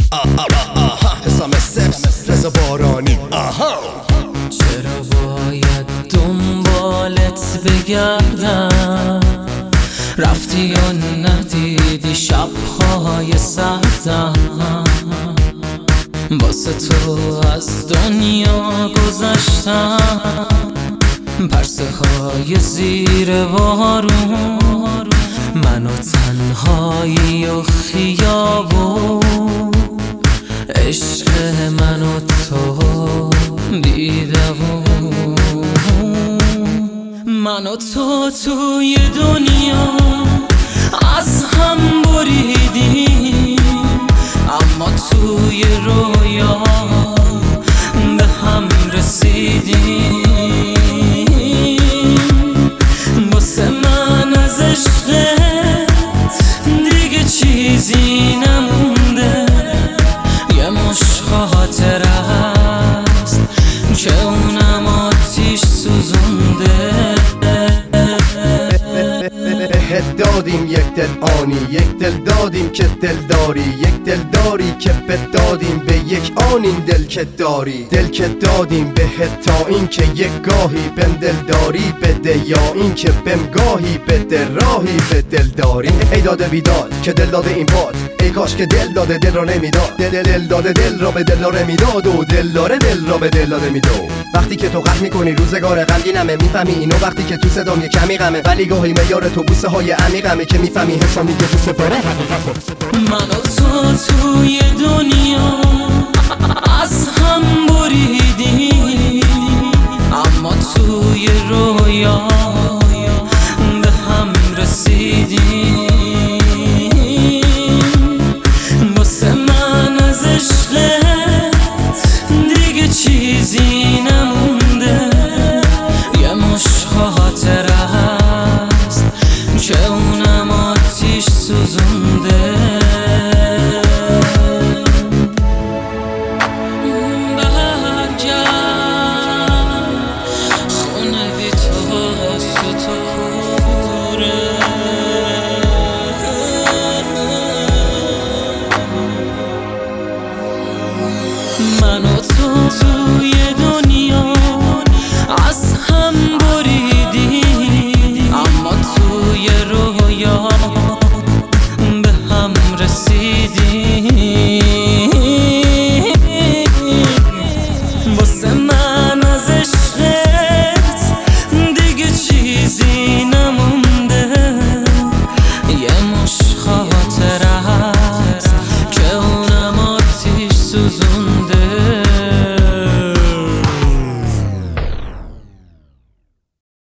حسام سبس رضا بارانی. چرا باید دنبالت بگردم؟ رفتی و ندیدی شبهای سردم، واسه تو از دنیا گذشتم. پرسه های زیر بارون، من و تنهایی و خیابون، عشق من و تو دیدمون. من و تو توی دنیا از هم بریدیم، اما توی رویا به هم رسیدیم. واسه من از عشقت دیگه چیزی نمونده، یه مش خاطر است که اونم آتیش سوزونده. بهت دادیم یک دل آنی، یک دل دادیم که دل داری، یک دل داری که بهت دادیم به یک آن این دل که داری. دل که دادیم بهت تا این که یک گاهی بهم دل داری بده، یا این که بهم گاهی بده راهی به دل داری. ای داده بیداد که دل داده این باد، ای کاش که دل داده دل را نمیداد. دل داده دل را به دل داره میداد، و دل داره دل را به دل داده میداد. وقتی که تو قهر میکنی روزگار غمگینمه، میفهمی اینو وقتی که تو صدام یه کمی غمه، ولی گاهی معیار تو بوسه های عمیقمه که میفهمی حسامی که تو سپاره حقیقته. من و تو توی دنیا از هم بریدیم، اما توی رویا به هم رسیدیم. واسه من از عشقت دیگه چیزی نمونده، یه مش خاطر است که اونم آتیش سوزونده. من و تو توی دنیا از هم بریدیم، اما توی رویا به هم رسیدیم. واسه من از عشقت دیگه چیزی نمونده، یه مش خاطر است که اونم آتیش سوزونده.